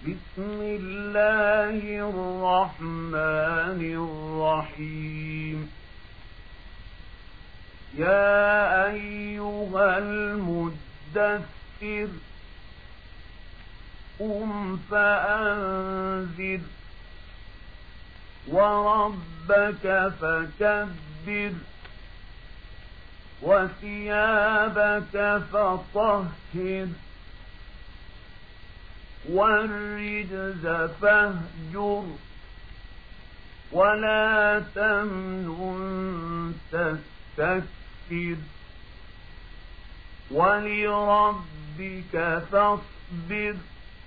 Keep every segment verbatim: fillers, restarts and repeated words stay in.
بسم الله الرحمن الرحيم. يا أيها المدثر قم فأنذر وربك فكبر وثيابك فطهر والرجز فاهجر ولا تمنن تستكثر ولربك فاصبر.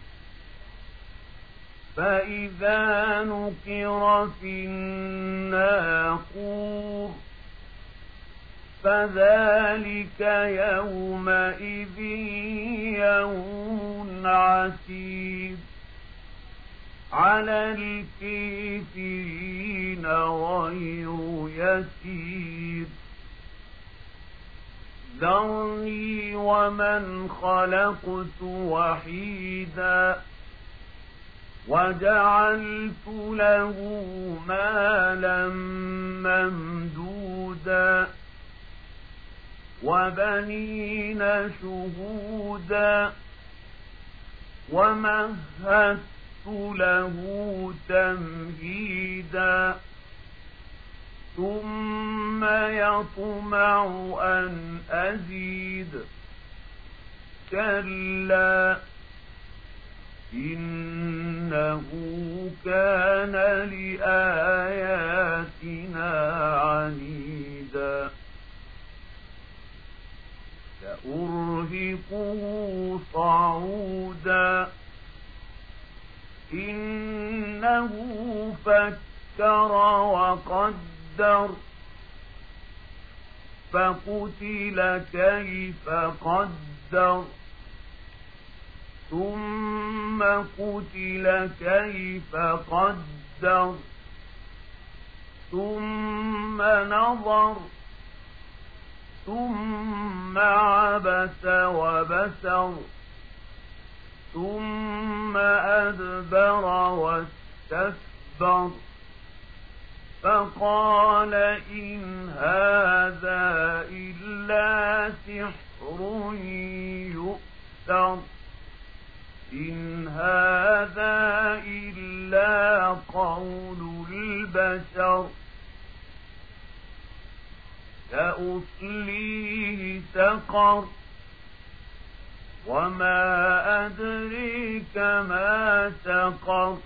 فإذا نقر في الناقور فذلك يومئذ يوم عسير على الكافرين غير يسير. ذرني ومن خلقت وحيدا وجعلت له مالا ممدودا وبنين شهودا ومهدت له تمهيدا ثم يطمع أن أزيد كلا إنه كان لآياتنا عنيدا سأرهقه صعودا إنه فكر وقدر فقتل كيف قدر ثم قتل كيف قدر ثم نظر ثم عبس وبسر ثم أدبر واستكبر فقال إن هذا إلا سحر يؤثر إن هذا إلا قول البشر سأصليه سقر وما أدريك ما سقر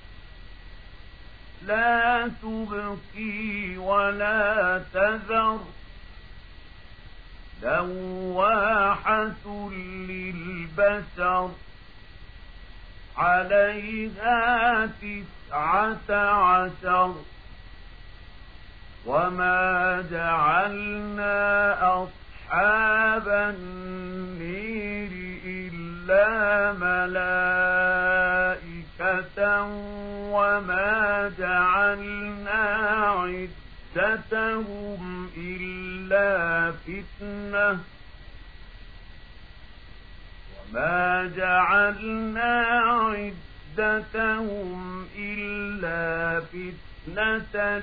لا تبقي ولا تذر لواحة للبشر عليها تسعة عشر وما جعلنا أصحاب النير إلا ملائكة وما جعلنا عدتهم إلا فتنة وما جعلنا عدتهم إلا فتنة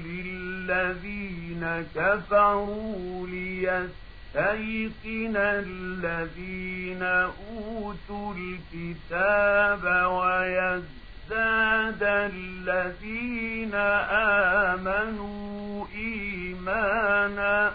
للذين كفروا ليستيقن الذين أوتوا الكتاب ويزداد الذين آمنوا إيمانا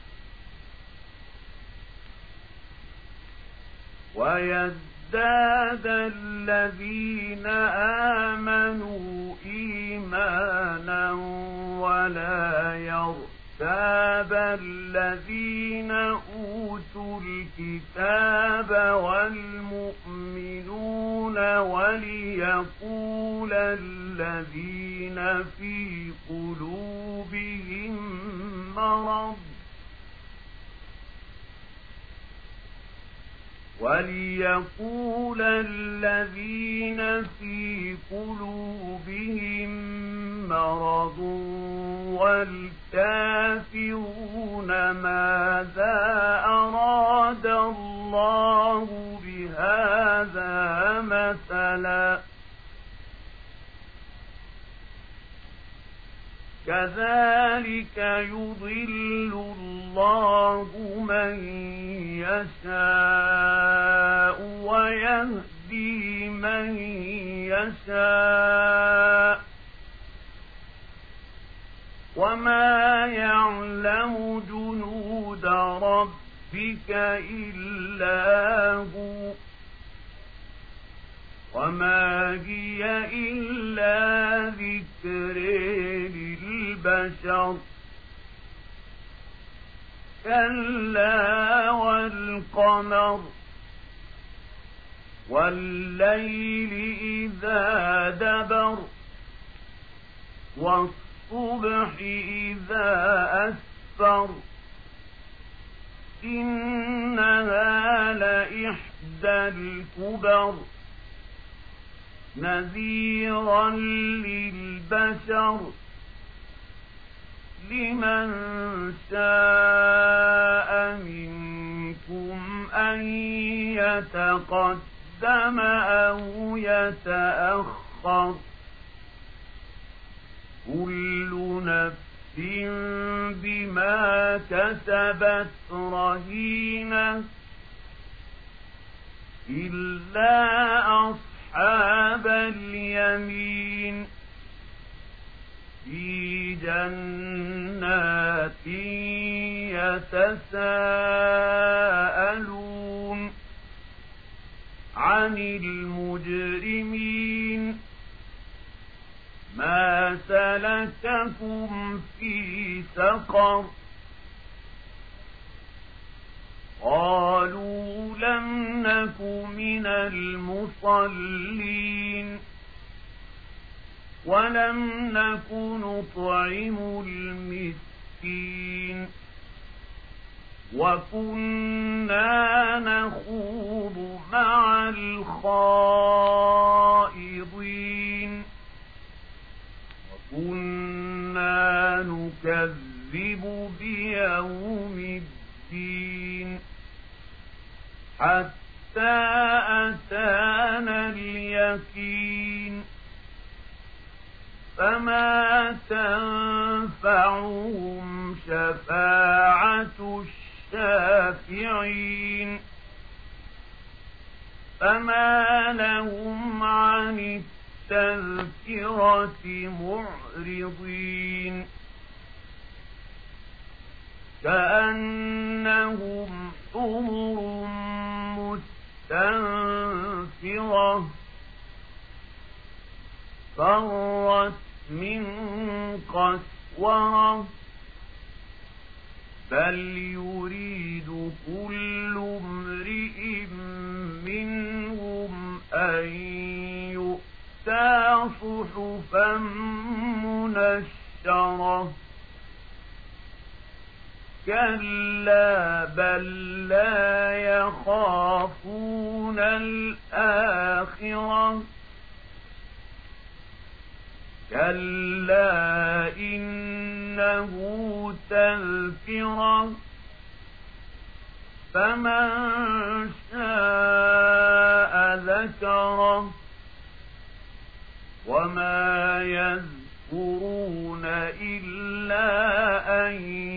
ويزداد الذين آمنوا إيمانا ولا يرتاب الذين أوتوا الكتاب والمؤمنون وليقول الذين في قلوبهم مرض وليقول الذين في قلوبهم مرض والكافرون ماذا أراد الله بهذا مثلا كذلك يضل الله من يشاء ويهدي من يشاء وما يعلم جنود ربك إلا هو وما هي إلا ذكر للبشر كلا والقمر والليل إذا دبر والصبح إذا أسفر إنها لإحدى الكبر نذيرا للبشر لمن شاء منكم أن يتقدم أو يتأخر كل نفس بما كسبت رهينة إلا أصحاب اليمين في جنات يتساءلون عن المجرمين ما سلككم في سقر قالوا لم نك من المصلين ولم نك نطعم المسكين وكنا نخوض مع الخائضين وكنا نكذب بيوم الدين حتى أتانا اليقين فما تنفعهم شفاعة الشافعين فما لهم عن التذكرة معرضين كأنهم حمر مستنفرة فرت من قسورة بل يريد كل امرئ منهم أن يؤتى صحفا منشرة كلا بل لا يخافون الآخرة كلا إنه تذكرة فمن شاء ذكره وما يذكرون إلا أن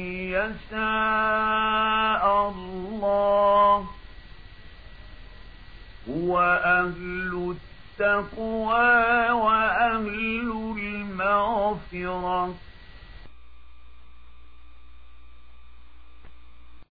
يشاء الله هو أهل التقوى وأهل المغفرة